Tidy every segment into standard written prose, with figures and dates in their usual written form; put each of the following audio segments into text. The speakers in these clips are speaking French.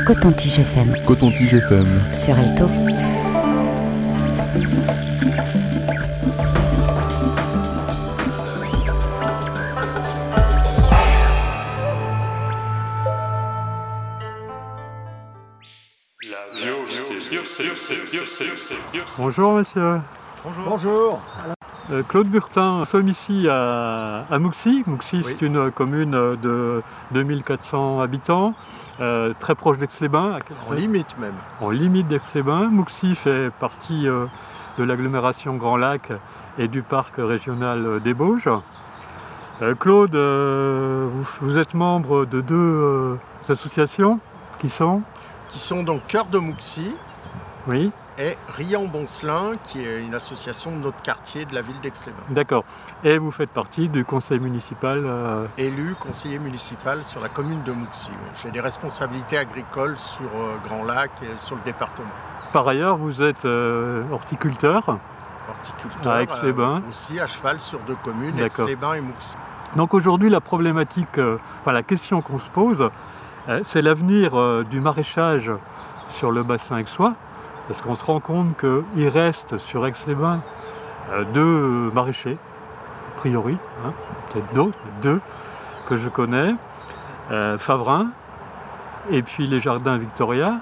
Coton-Tige FM. Coton-Tige FM. Sur Alto. Bonjour monsieur. Bonjour. Claude Burtin, nous sommes ici à Mouxy. Mouxy, Oui. c'est une commune de 2400 habitants, très proche d'Aix-les-Bains. En limite même. En limite d'Aix-les-Bains. Mouxy fait partie de l'agglomération Grand Lac et du parc régional des Bauges. Claude, vous êtes membre de deux associations qui sont Donc Cœur de Mouxy Oui, et Riant-Boncelin, qui est une association de notre quartier de la ville d'Aix-les-Bains. d'accord. Et vous faites partie du conseil municipal Élu conseiller municipal sur la commune de Mouxy. Oui. J'ai des responsabilités agricoles sur Grand Lac et sur le département. Par ailleurs, vous êtes horticulteur Horticulteur, à Aix-les-Bains. aussi à cheval sur deux communes, D'accord. Aix-les-Bains et Mouxy. Donc aujourd'hui, la problématique, la question qu'on se pose, c'est l'avenir du maraîchage sur le bassin aixois, parce qu'on se rend compte qu'il reste sur Aix-les-Bains deux maraîchers, a priori, peut-être d'autres, deux que je connais, Favrin et puis les Jardins Victoria.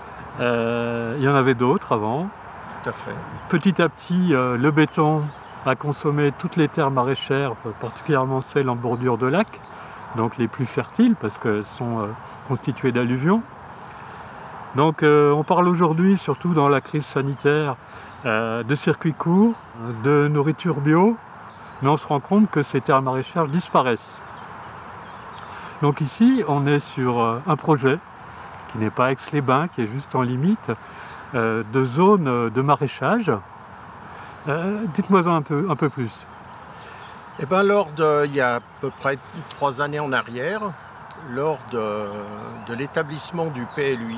Il y en avait d'autres avant. Tout à fait. Petit à petit, le béton a consommé toutes les terres maraîchères, particulièrement celles en bordure de lac, donc les plus fertiles parce qu'elles sont constituées d'alluvions. Donc on parle aujourd'hui, surtout dans la crise sanitaire, de circuits courts, de nourriture bio, mais on se rend compte que ces terres maraîchères disparaissent. Donc ici, on est sur un projet qui n'est pas Aix-les-Bains, qui est juste en limite, de zone de maraîchage. Dites-moi un peu plus. Eh bien, il y a à peu près 3 années en arrière, lors de l'établissement du PLUI,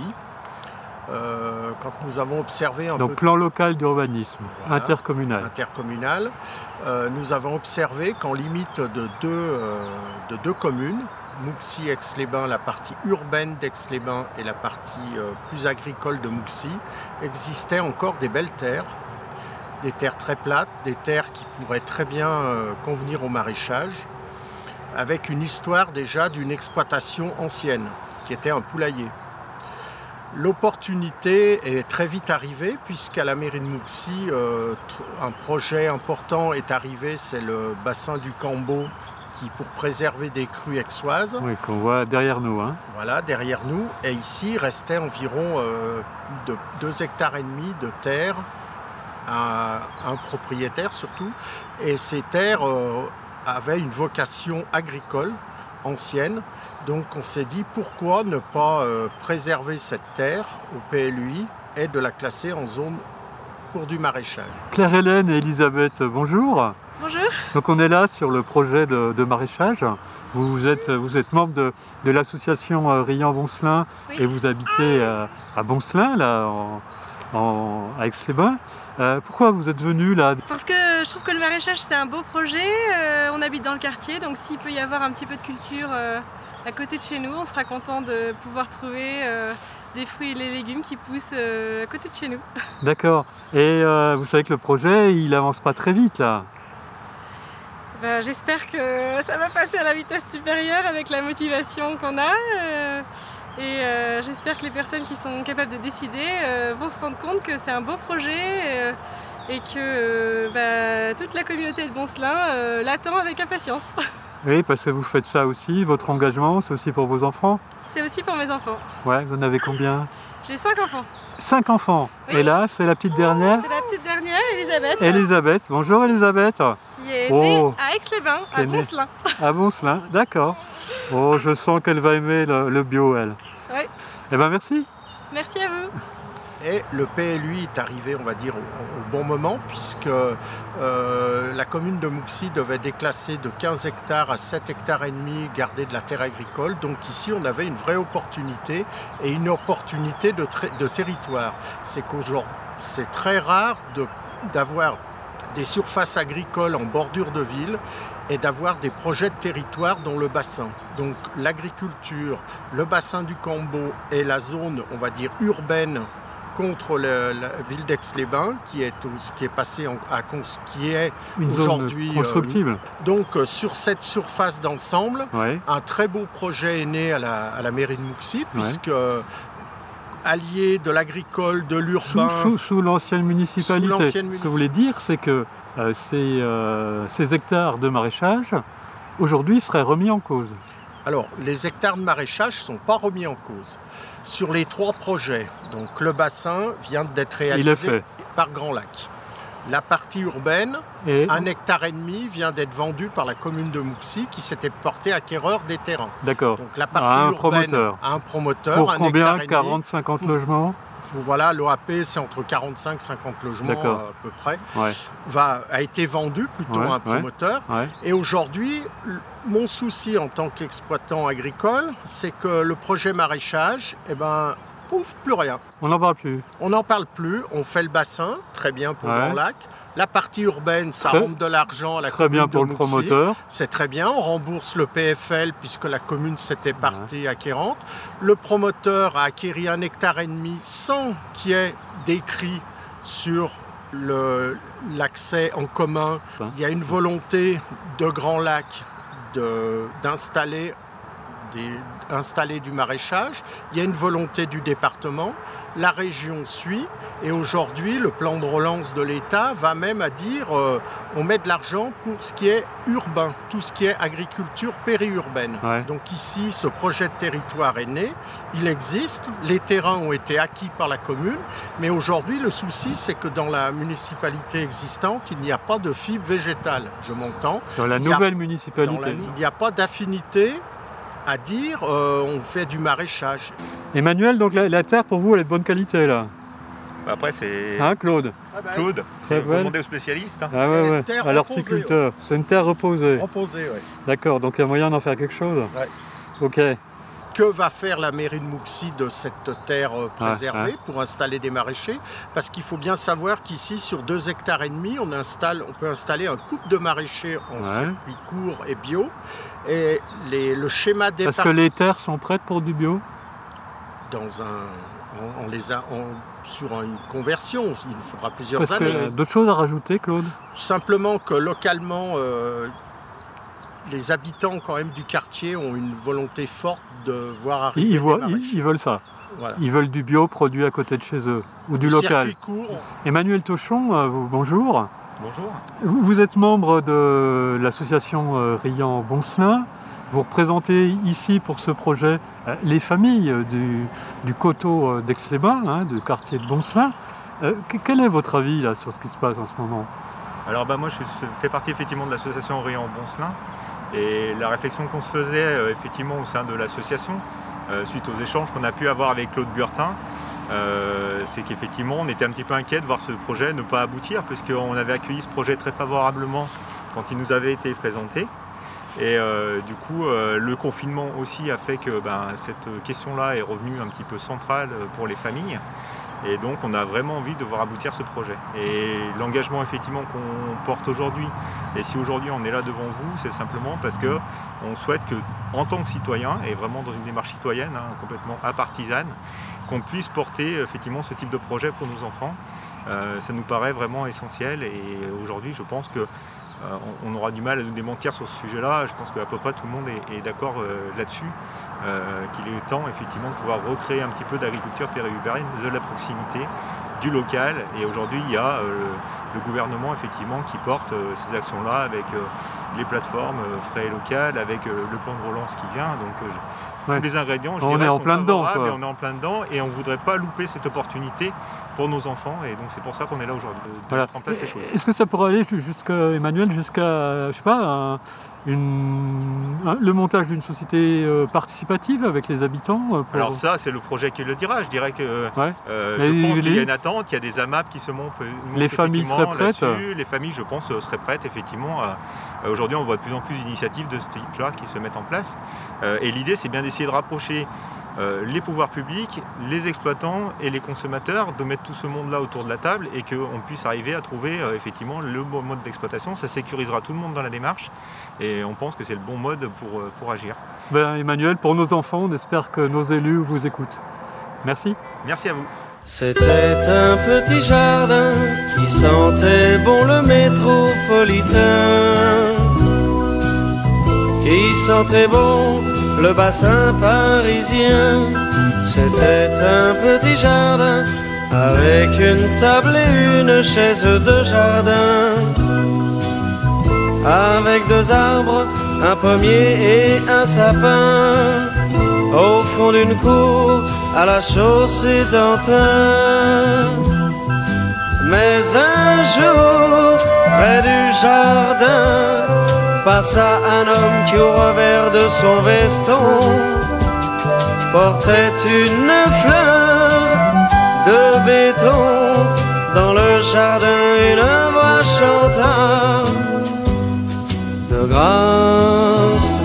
quand nous avons observé un Donc peu plan local d'urbanisme, Voilà. intercommunal. nous avons observé qu'en limite de deux communes, Mouxy, Aix-les-Bains, la partie urbaine d'Aix-les-Bains et la partie plus agricole de Mouxy, existaient encore des belles terres, des terres très plates, des terres qui pourraient très bien convenir au maraîchage, avec une histoire déjà d'une exploitation ancienne, qui était un poulailler. L'opportunité est très vite arrivée, puisqu'à la mairie de Mouxy, un projet important est arrivé, c'est le bassin du Cambo, qui pour préserver des crues aixoises. Oui, qu'on voit derrière nous. Voilà, derrière nous. Et ici, il restait environ de 2,5 hectares de terre à un propriétaire surtout. Et ces terres avaient une vocation agricole ancienne. Donc on s'est dit pourquoi ne pas préserver cette terre au PLUI et de la classer en zone pour du maraîchage. Claire-Hélène et Elisabeth, bonjour. Bonjour. Donc on est là sur le projet de maraîchage. Vous êtes membre de l'association Riant-Boncelin Oui. et vous habitez à Boncelin, là, à Aix-les-Bains. Pourquoi vous êtes venu là? Parce que je trouve que le maraîchage c'est un beau projet, on habite dans le quartier, donc s'il peut y avoir un petit peu de culture à côté de chez nous, on sera content de pouvoir trouver des fruits et des légumes qui poussent à côté de chez nous. D'accord. Et vous savez que le projet, il avance pas très vite là. Ben, j'espère que ça va passer à la vitesse supérieure avec la motivation qu'on a et j'espère que les personnes qui sont capables de décider vont se rendre compte que c'est un beau projet et que toute la communauté de Boncelin l'attend avec impatience. Oui, parce que vous faites ça aussi, votre engagement, c'est aussi pour vos enfants? C'est aussi pour mes enfants. Ouais, vous en avez combien? J'ai 5 enfants. 5 enfants. Oui. Et là, c'est la petite dernière? C'est la petite dernière, Elisabeth, Elisabeth. Bonjour Elisabeth. qui est Oh. née à Aix-les-Bains, Qui est à née. Boncelin. À Boncelin, d'accord. Oh, je sens qu'elle va aimer le bio, elle. Ouais. Eh ben merci. Merci à vous. Et le PLUI est arrivé, on va dire, au bon moment, puisque la commune de Mouxy devait déclasser de 15 hectares à 7,5 hectares, garder de la terre agricole. Donc ici, on avait une vraie opportunité et une opportunité de territoire. C'est qu'aujourd'hui, c'est très rare d'avoir des surfaces agricoles en bordure de ville est d'avoir des projets de territoire dans le bassin. Donc l'agriculture, le bassin du Cambo et la zone, on va dire, urbaine contre la ville d'Aix-les-Bains, qui est passée qui est aujourd'hui constructible. Donc sur cette surface d'ensemble, un très beau projet est né à la mairie de Mouxy, puisque allié de l'agricole, de l'urbain... Sous l'ancienne municipalité. Ce que vous voulez dire, c'est que ces hectares de maraîchage, aujourd'hui, seraient remis en cause. Alors, les hectares de maraîchage ne sont pas remis en cause. Sur les 3 projets, donc le bassin vient d'être réalisé par Grand Lac. La partie urbaine, 1,5 hectare vient d'être vendu par la commune de Mouxy qui s'était porté acquéreur des terrains. D'accord. Donc la partie urbaine à un promoteur. Pour combien? 40-50 logements? Voilà, l'OAP c'est entre 45 et 50 logements à peu près, a été vendu plutôt à un promoteur. Et aujourd'hui, mon souci en tant qu'exploitant agricole, c'est que le projet maraîchage, pouf, plus rien. On n'en parle plus. On n'en parle plus, on fait le bassin, très bien pour Grand Lac. La partie urbaine, ça rentre de l'argent à la commune de Mouxy. Très bien pour le promoteur. C'est très bien, on rembourse le PFL puisque la commune s'était partie acquérante. Le promoteur a acquéri 1,5 hectare sans qu'il y ait d'écrit sur l'accès en commun. Il y a une volonté de Grand Lac d'installer du maraîchage, il y a une volonté du département, la région suit et aujourd'hui le plan de relance de l'État va même à dire on met de l'argent pour ce qui est urbain, tout ce qui est agriculture périurbaine. Donc ici ce projet de territoire est né, il existe, les terrains ont été acquis par la commune, mais aujourd'hui le souci c'est que dans la municipalité existante il n'y a pas de fibre végétale, je m'entends. Dans la nouvelle municipalité. Il n'y a pas d'affinité à dire on fait du maraîchage. Emmanuel, donc la terre pour vous elle est de bonne qualité là? Après c'est... Claude? Claude, il faut demander aux spécialistes. À l'horticulteur, c'est une terre reposée. Reposée, oui. D'accord, donc il y a moyen d'en faire quelque chose? Ok. Que va faire la mairie de Mouxy de cette terre préservée pour installer des maraîchers? Parce qu'il faut bien savoir qu'ici, sur 2,5 hectares, on peut installer un couple de maraîchers en circuit court et bio. Et le schéma des... Parce que les terres sont prêtes pour du bio? Sur une conversion, il faudra plusieurs années. D'autres choses à rajouter, Claude? Simplement que localement, les habitants quand même du quartier ont une volonté forte de voir arriver ils veulent ça. Voilà. Ils veulent du bio produit à côté de chez eux, ou du local. Circuit court. Emmanuel Tochon, bonjour. Bonjour. Vous êtes membre de l'association Riant-Boncelin. Vous représentez ici pour ce projet les familles du coteau d'Aix-les-Bains, du quartier de Boncelin. Quel est votre avis là, sur ce qui se passe en ce moment? Alors moi je fais partie effectivement de l'association Riant-Boncelin et la réflexion qu'on se faisait effectivement au sein de l'association suite aux échanges qu'on a pu avoir avec Claude Burtin, c'est qu'effectivement on était un petit peu inquiet de voir ce projet ne pas aboutir puisqu'on avait accueilli ce projet très favorablement quand il nous avait été présenté. Et du coup, le confinement aussi a fait que cette question-là est revenue un petit peu centrale pour les familles. Et donc, on a vraiment envie de voir aboutir ce projet. Et l'engagement effectivement qu'on porte aujourd'hui, et si aujourd'hui on est là devant vous, c'est simplement parce qu'on souhaite que, en tant que citoyen, et vraiment dans une démarche citoyenne, complètement apartisane, qu'on puisse porter effectivement ce type de projet pour nos enfants. Ça nous paraît vraiment essentiel. Et aujourd'hui, je pense que on aura du mal à nous démentir sur ce sujet-là. Je pense qu'à peu près tout le monde est d'accord là-dessus, qu'il est temps effectivement de pouvoir recréer un petit peu d'agriculture périurbaine, de la proximité, du local. Et aujourd'hui, il y a le gouvernement effectivement qui porte ces actions-là avec les plateformes frais locales, avec le plan de relance qui vient. Donc tous les ingrédients, je dirais, sont favorables et on est en plein dedans et on ne voudrait pas louper cette opportunité pour nos enfants et donc c'est pour ça qu'on est là aujourd'hui, de mettre en place les choses. Est-ce que ça pourrait aller Emmanuel, jusqu'à, je sais pas, le montage d'une société participative avec les habitants Alors ça, c'est le projet qui le dira. Je dirais que je pense qu'il y a une attente, il y a des AMAP qui se montent. Les familles seraient prêtes? Les familles, je pense, seraient prêtes effectivement. Aujourd'hui, on voit de plus en plus d'initiatives de ce type-là qui se mettent en place. Et l'idée, c'est bien d'essayer de rapprocher les pouvoirs publics, les exploitants et les consommateurs, de mettre tout ce monde-là autour de la table et qu'on puisse arriver à trouver effectivement le bon mode d'exploitation. Ça sécurisera tout le monde dans la démarche et on pense que c'est le bon mode pour agir. Ben, Emmanuel, pour nos enfants, on espère que nos élus vous écoutent. Merci. Merci à vous. C'était un petit jardin qui sentait bon le métropolitain, qui sentait bon le bassin parisien. C'était un petit jardin avec une table et une chaise de jardin, avec 2 arbres, un pommier et un sapin, au fond d'une cour à la chaussée d'Antin. Mais un jour, près du jardin, passa un homme qui au revers de son veston portait une fleur de béton. Dans le jardin, une voix chanta: de grâce,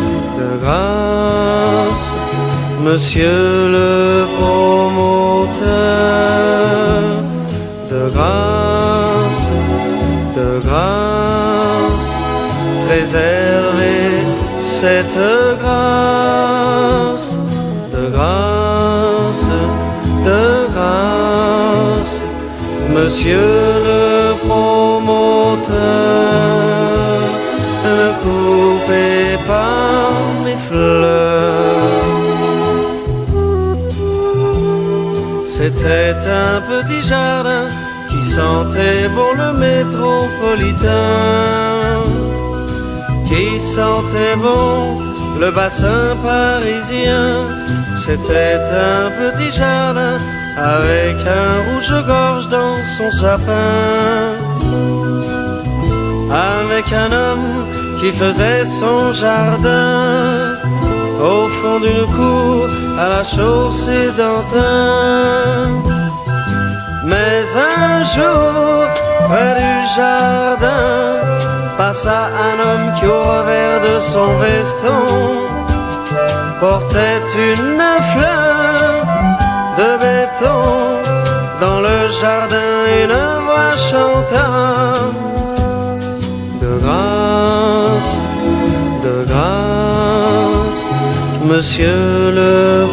monsieur le promoteur, de grâce, préservez cette grâce, de grâce, monsieur le promoteur, ne coupez pas mes fleurs. C'était un petit jardin qui sentait bon le métropolitain, qui sentait bon le bassin parisien. C'était un petit jardin avec un rouge-gorge dans son sapin, avec un homme qui faisait son jardin au fond d'une cour à la chaussée d'Antin. Mais un jour, près du jardin, passa un homme qui au revers de son veston portait une fleur de béton. Dans le jardin, une voix chanta: de grâce, monsieur le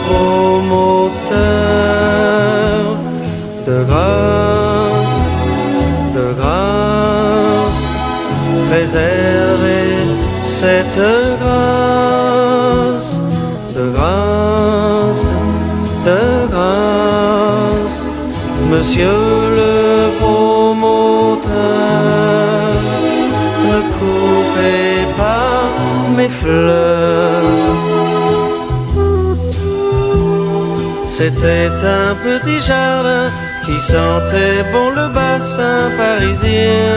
promoteur, de grâce, préservez cette grâce, de grâce, monsieur le promoteur, ne coupez pas mes fleurs. C'était un petit jardin qui sentait bon le bassin parisien,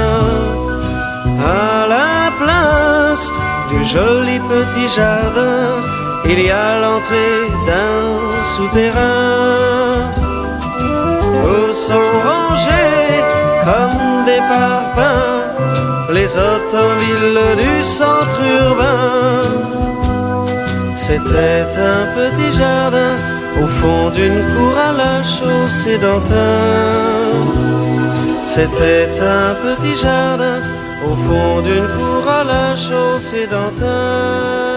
à la place du joli petit jardin, il y a l'entrée d'un souterrain où sont rangés comme des parpaings les automobiles du centre urbain. C'était un petit jardin au fond d'une cour à la chaussée d'Antin. C'était un petit jardin au fond d'une cour à la chaussée d'Antin.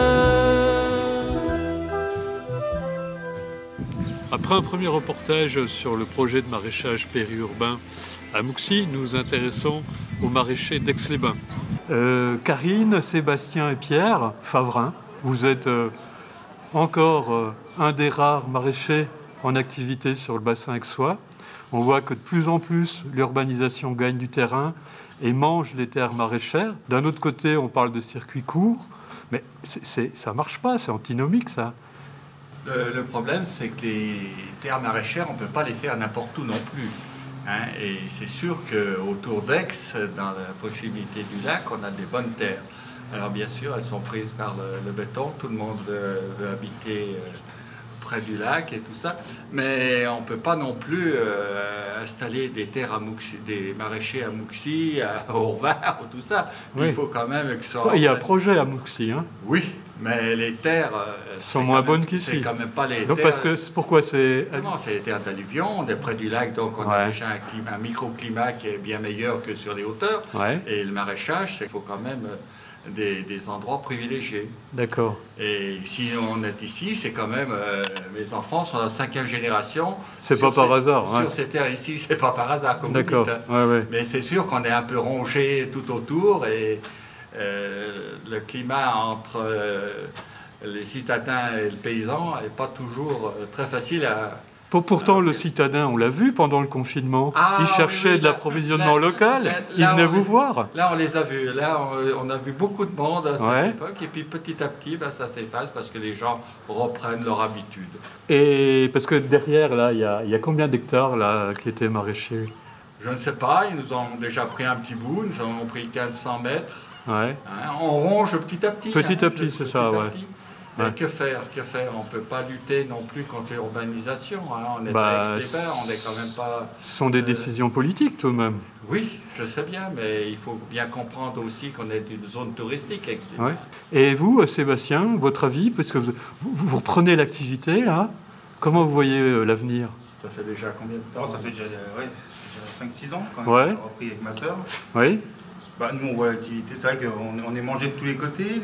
Après un premier reportage sur le projet de maraîchage périurbain à Mouxy, nous nous intéressons aux maraîchers d'Aix-les-Bains. Karine, Sébastien et Pierre Favrin, vous êtes encore un des rares maraîchers en activité sur le bassin aixois. On voit que de plus en plus l'urbanisation gagne du terrain et mange les terres maraîchères. D'un autre côté, on parle de circuits courts, mais ça ne marche pas, c'est antinomique ça. Le problème, c'est que les terres maraîchères, on ne peut pas les faire n'importe où non plus. Hein, et c'est sûr qu'autour d'Aix, dans la proximité du lac, on a des bonnes terres. Alors bien sûr, elles sont prises par le béton, tout le monde veut habiter près du lac et tout ça, mais on ne peut pas non plus installer des terres à Mouxy, des maraîchers à Mouxy, à Orvar, tout ça. Oui. Il faut quand même que ça... Il y a un projet à Mouxy, hein? Oui, Mais les terres sont moins bonnes qu'ici. C'est quand même pas les donc terres. parce que pourquoi c'est C'est les terres d'alluvion, on est près du lac, donc on a déjà un microclimat qui est bien meilleur que sur les hauteurs. Et le maraîchage, il faut quand même des endroits privilégiés. D'accord. Et si on est ici, c'est quand même mes enfants sont dans la 5e génération. C'est pas par hasard. Sur ces terres ici, c'est pas par hasard comme vous dites. Hein. Mais c'est sûr qu'on est un peu rongé tout autour et le climat entre les citadins et le paysan n'est pas toujours très facile à... Pourtant, le citadin, on l'a vu pendant le confinement, il cherchait de l'approvisionnement local, il venait vous voir. Là, on les a vus. Là, on a vu beaucoup de monde à cette époque. Et puis, petit à petit, ça s'efface parce que les gens reprennent leur habitude. Et parce que derrière, là, il y a combien d'hectares là, qui étaient maraîchers? Je ne sais pas. Ils nous ont déjà pris un petit bout. Ils nous ont pris 1500 mètres. Hein, on ronge petit à petit. Petit à petit, c'est ça, Mais que faire? On ne peut pas lutter non plus contre l'urbanisation. On est à Aix-les-Bains, on n'est quand même pas... Ce sont des décisions politiques tout de même. Oui, je sais bien, mais il faut bien comprendre aussi qu'on est une zone touristique. Et vous, Sébastien, votre avis, parce que vous reprenez l'activité là, comment vous voyez l'avenir? Ça fait déjà combien de temps? Ça fait déjà 5-6 ans quand même. On a repris avec ma soeur. Oui. Nous, on voit l'activité, c'est vrai qu'on est mangé de tous les côtés.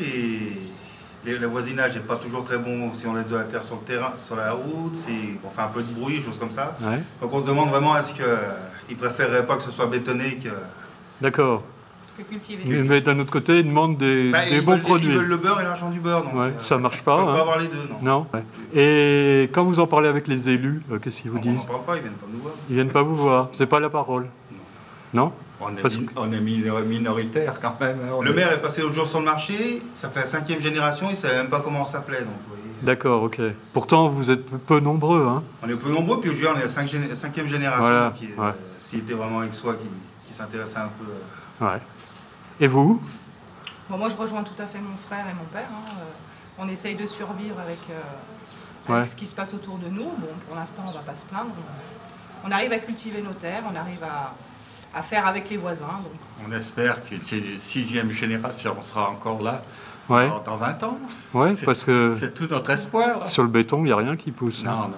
Le voisinage n'est pas toujours très bon si on laisse de la terre sur le terrain, sur la route, on fait un peu de bruit, choses comme ça. Donc on se demande vraiment est-ce qu'ils ne préféreraient pas que ce soit bétonné que... D'accord. Que cultiver. Mais d'un autre côté, ils demandent des bons produits. Ils veulent le beurre et l'argent du beurre. Donc, ça ne marche pas. Ils ne peuvent pas avoir les deux, non. Et quand vous en parlez avec les élus, qu'est-ce qu'ils vous disent? On n'en parle pas, ils ne viennent pas nous voir. Ils ne viennent pas vous voir, c'est pas la parole. Non. On est minoritaire quand même. Le maire est passé l'autre jour sur le marché, ça fait la 5e génération, il ne savait même pas comment on s'appelait. D'accord, ok. Pourtant, vous êtes peu nombreux. Hein. On est peu nombreux, puis aujourd'hui, on est la 5e génération s'il était vraiment avec soi, qui s'intéressait un peu. Et vous? Moi, je rejoins tout à fait mon frère et mon père. On essaye de survivre avec ce qui se passe autour de nous. Bon, pour l'instant, on ne va pas se plaindre. On arrive à cultiver nos terres, on arrive à faire avec les voisins. Donc. On espère que cette 6e génération sera encore là dans 20 ans. Parce que c'est tout notre espoir. Sur le béton, il n'y a rien qui pousse. Non.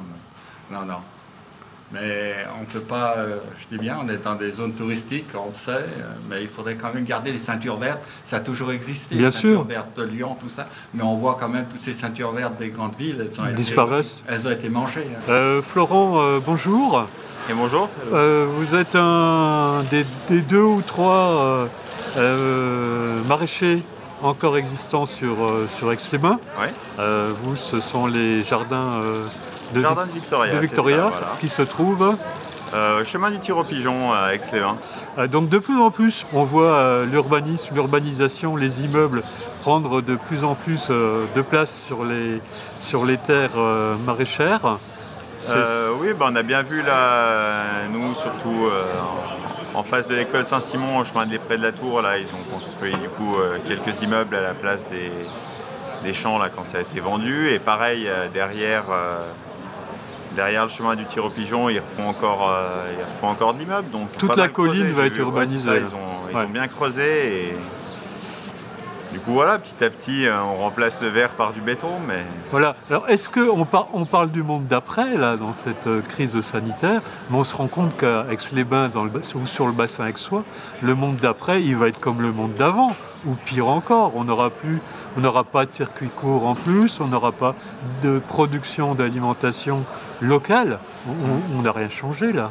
Mais on ne peut pas, je dis bien, on est dans des zones touristiques, on le sait, mais il faudrait quand même garder les ceintures vertes. Ça a toujours existé, bien les ceintures sûr. vertes de Lyon, tout ça. Mais on voit quand même toutes ces ceintures vertes des grandes villes, disparaissent. Elles ont été mangées. Florent, bonjour. Et bonjour. Vous êtes un des 2 ou 3 maraîchers encore existants sur Aix-les-Bains. Vous, ce sont les jardins de Victoria, qui se trouvent chemin du Tir aux Pigeons à Aix-les-Bains. Donc de plus en plus, on voit l'urbanisation, les immeubles prendre de plus en plus de place sur les terres maraîchères. Oui, on a bien vu là, nous surtout en face de l'école Saint-Simon, au chemin des Prés de la Tour, là, ils ont construit du coup quelques immeubles à la place des champs là, quand ça a été vendu. Et pareil, derrière le chemin du Tir aux Pigeons, ils refont encore de l'immeuble. Toute la colline va être urbanisée. Ils ont bien creusé et du coup voilà, petit à petit, on remplace le verre par du béton. Mais... Voilà. Alors est-ce qu'on parle du monde d'après là dans cette crise sanitaire, mais on se rend compte qu'à Aix-les-Bains ou sur le bassin aixois, le monde d'après, il va être comme le monde d'avant, ou pire encore, on n'aura pas de circuit court en plus, on n'aura pas de production d'alimentation locale. On n'a rien changé là.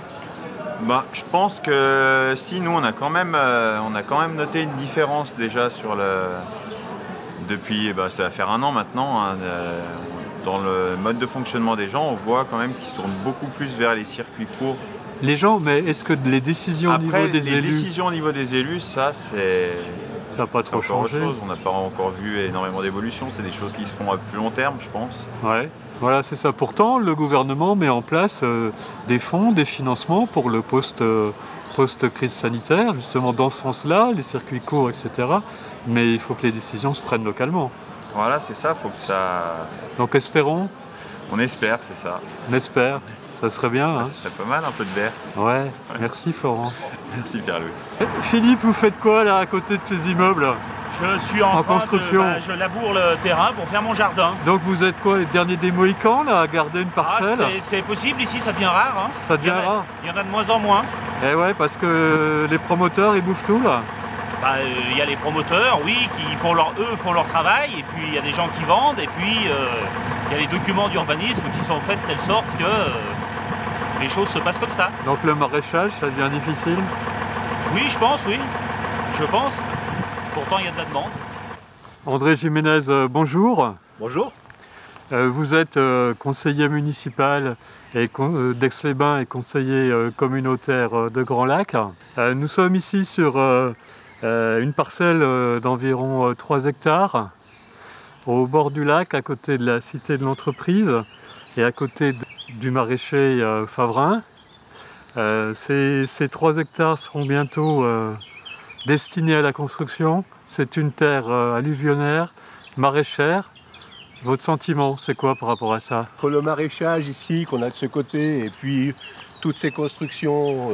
Je pense que si, nous on a quand même noté une différence déjà depuis, ça va faire 1 an maintenant, dans le mode de fonctionnement des gens, on voit quand même qu'ils se tournent beaucoup plus vers les circuits courts. Les gens, mais est-ce que les décisions au niveau des élus... les décisions au niveau des élus, ça n'a pas trop changé. On n'a pas encore vu énormément d'évolution, c'est des choses qui se font à plus long terme, je pense. Voilà, c'est ça. Pourtant, le gouvernement met en place des fonds, des financements pour le post-crise sanitaire, justement dans ce sens-là, les circuits courts, etc. Mais il faut que les décisions se prennent localement. Voilà, c'est ça, il faut que ça... Donc espérons. On espère, c'est ça. On espère, ça serait bien. Ça serait pas mal, un peu de verre. Merci Florent. Merci Pierre-Louis. Philippe, vous faites quoi là, à côté de ces immeubles? Je suis en train construction. Je laboure le terrain pour faire mon jardin. Donc vous êtes quoi, les derniers des Mohicans là, à garder une parcelle? C'est possible, ici ça devient rare. Hein. Ça devient rare. Il y en a de moins en moins. Eh ouais, parce que les promoteurs ils bouffent tout là. Il y a les promoteurs, oui, qui font eux font leur travail, et puis il y a des gens qui vendent, et puis il y a les documents d'urbanisme qui sont faits de telle sorte que les choses se passent comme ça. Donc le maraîchage, ça devient difficile? Oui, je pense, oui. Je pense. Pourtant, il y a de la demande. André Jiménez, bonjour. Bonjour. Vous êtes conseiller municipal d'Aix-les-Bains et conseiller communautaire de Grand Lac. Nous sommes ici sur une parcelle d'environ 3 hectares au bord du lac, à côté de la cité de l'entreprise et à côté du maraîcher Favrin. Ces 3 hectares seront bientôt destinés à la construction. C'est une terre alluvionnaire, maraîchère. Votre sentiment, c'est quoi par rapport à ça? Entre le maraîchage ici qu'on a de ce côté et puis toutes ces constructions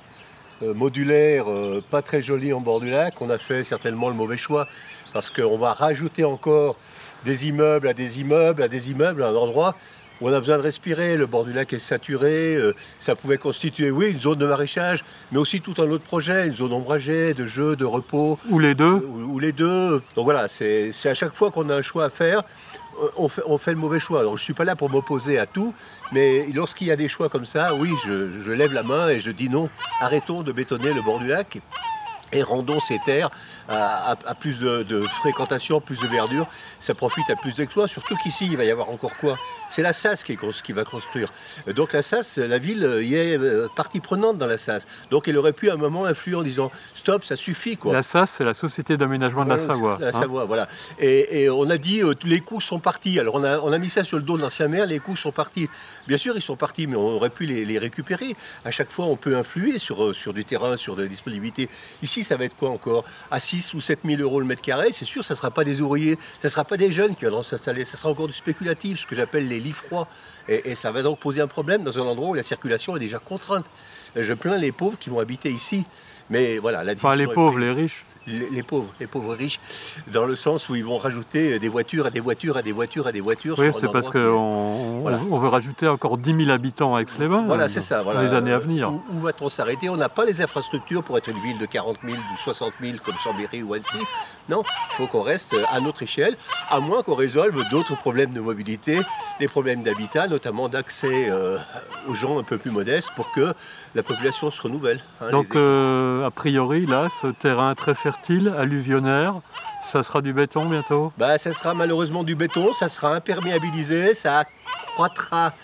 modulaires pas très jolies en bord du lac, on a fait certainement le mauvais choix parce qu'on va rajouter encore des immeubles à des immeubles à des immeubles à un endroit où on a besoin de respirer. Le bord du lac est saturé, ça pouvait constituer, oui, une zone de maraîchage, mais aussi tout un autre projet, une zone ombragée, de jeux, de repos. Ou les deux. Ou les deux. Donc voilà, c'est à chaque fois qu'on a un choix à faire, on fait le mauvais choix. Alors je ne suis pas là pour m'opposer à tout, mais lorsqu'il y a des choix comme ça, oui, je lève la main et je dis non, arrêtons de bétonner le bord du lac. Et rendons ces terres à plus de fréquentation, plus de verdure. Ça profite à plus d'exploits, surtout qu'ici, il va y avoir encore quoi? C'est la SAS qui va construire. Donc la SAS, la ville y est partie prenante dans la SAS. Donc elle aurait pu à un moment influer en disant « stop, ça suffit ». La SAS, c'est la Société d'aménagement de la Savoie. La Savoie, voilà. Et on a dit les coûts sont partis. Alors on a mis ça sur le dos de l'ancien maire, les coûts sont partis. Bien sûr, ils sont partis, mais on aurait pu les récupérer. À chaque fois, on peut influer sur du terrain, sur de la disponibilité. Ici, ça va être quoi encore? À 6 ou 7 000 euros le mètre carré, c'est sûr, ça ne sera pas des ouvriers, ça ne sera pas des jeunes qui viendront s'installer, ça sera encore du spéculatif, ce que j'appelle les lits froids. Et ça va donc poser un problème dans un endroit où la circulation est déjà contrainte. Je plains les pauvres qui vont habiter ici. Mais voilà, la les pauvres, les riches. Les pauvres riches, dans le sens où ils vont rajouter des voitures à des voitures à des voitures à des voitures. Oui, c'est parce qu'on veut rajouter encore 10 000 habitants à Aix-les-Bains. Voilà, c'est ça. Voilà. Les années à venir. Où va-t-on s'arrêter? On n'a pas les infrastructures pour être une ville de 40 000 ou 60 000 comme Chambéry ou Annecy. Non, il faut qu'on reste à notre échelle, à moins qu'on résolve d'autres problèmes de mobilité, les problèmes d'habitat, notamment d'accès aux gens un peu plus modestes pour que la population se renouvelle. Donc, a priori, là, ce terrain très fertile, alluvionnaire, ça sera du béton bientôt? Ça sera malheureusement du béton, ça sera imperméabilisé, ça accroîtra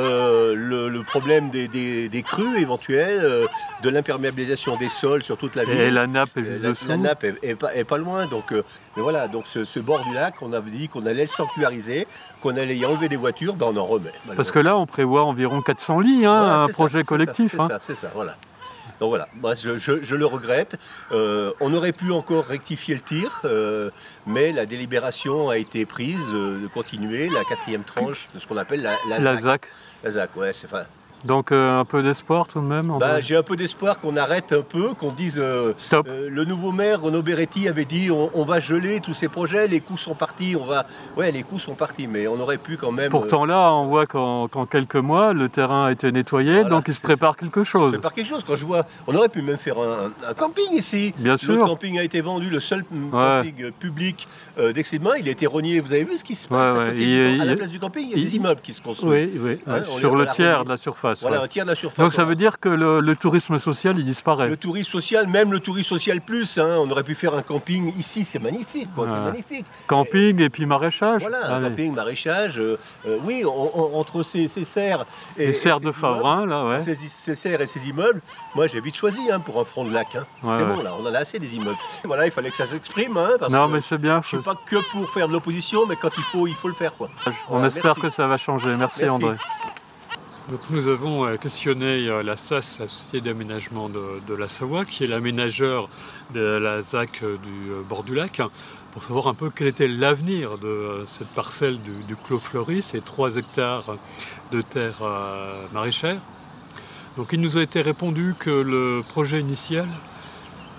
le problème des crues éventuelles, de l'imperméabilisation des sols sur toute la ville. Et la nappe est juste dessous. La nappe est pas loin, donc mais voilà, donc ce bord du lac, on avait dit qu'on allait le sanctuariser, qu'on allait y enlever des voitures, on en remet. Parce que là, on prévoit environ 400 lits, voilà, un projet collectif. C'est ça, voilà. Donc voilà, moi, je le regrette. On aurait pu encore rectifier le tir, mais la délibération a été prise de continuer la 4e tranche de ce qu'on appelle la ZAC. La ZAC, ouais, c'est enfin. Donc un peu d'espoir tout de même? J'ai un peu d'espoir qu'on arrête un peu, qu'on dise... Stop. Le nouveau maire, Renaud Beretti, avait dit on va geler tous ces projets, les coûts sont partis, Ouais, les coûts sont partis, mais on aurait pu quand même... Pourtant là, on voit qu'en quelques mois, le terrain a été nettoyé, voilà, donc il se prépare quelque chose. Il se prépare quelque chose. Quand je vois... On aurait pu même faire un camping ici. Bien sûr. Le camping a été vendu, le seul camping public d'Aix-les-Bains, il a été rogné. Vous avez vu ce qui se passe à la place du camping? Il y a des immeubles qui se construisent. Oui, sur le tiers de la surface. Voilà, un tiers de la surface. Donc ça veut dire que le tourisme social, il disparaît. Le tourisme social, même le tourisme social plus, on aurait pu faire un camping ici, c'est magnifique, c'est magnifique. Camping et puis maraîchage. Voilà, un camping, maraîchage, oui, entre ces serres et les serres de Favrin, là, ouais. Ces serres et ces immeubles, moi j'ai vite choisi pour un front de lac. C'est bon, là, on en a assez des immeubles. Voilà, il fallait que ça s'exprime, parce non, mais c'est bien. Je ne suis pas que pour faire de l'opposition, mais quand il faut le faire, quoi. On espère que ça va changer. Merci. André. Donc nous avons questionné la SAS, la Société d'aménagement de la Savoie, qui est l'aménageur de la ZAC du bord du lac, pour savoir un peu quel était l'avenir de cette parcelle du Clos Fleury, ces 3 hectares de terre maraîchère. Donc il nous a été répondu que le projet initial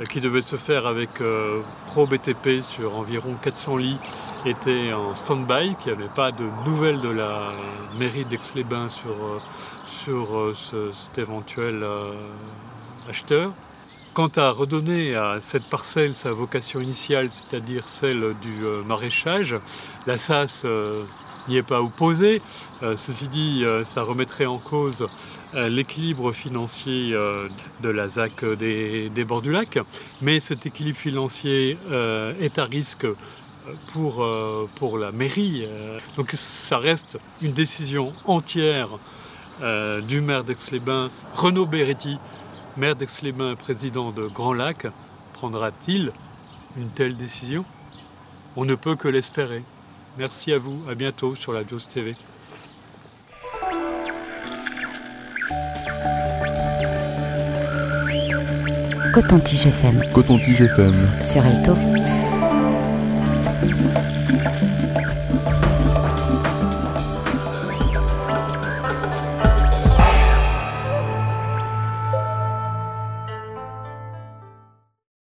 qui devait se faire avec ProBTP sur environ 400 lits, était en stand-by, qu'il n'y avait pas de nouvelles de la mairie d'Aix-les-Bains sur cet éventuel acheteur. Quant à redonner à cette parcelle sa vocation initiale, c'est-à-dire celle du maraîchage, la SAS n'y est pas opposée. Ceci dit, ça remettrait en cause l'équilibre financier de la ZAC des bords du lac, mais cet équilibre financier est à risque pour la mairie. Donc ça reste une décision entière du maire d'Aix-les-Bains, Renaud Beretti, maire d'Aix-les-Bains, président de Grand Lac. Prendra-t-il une telle décision? On ne peut que l'espérer. Merci à vous, à bientôt sur la Bios TV. Coton-Tige FM. Coton-Tige FM. Sur Alto.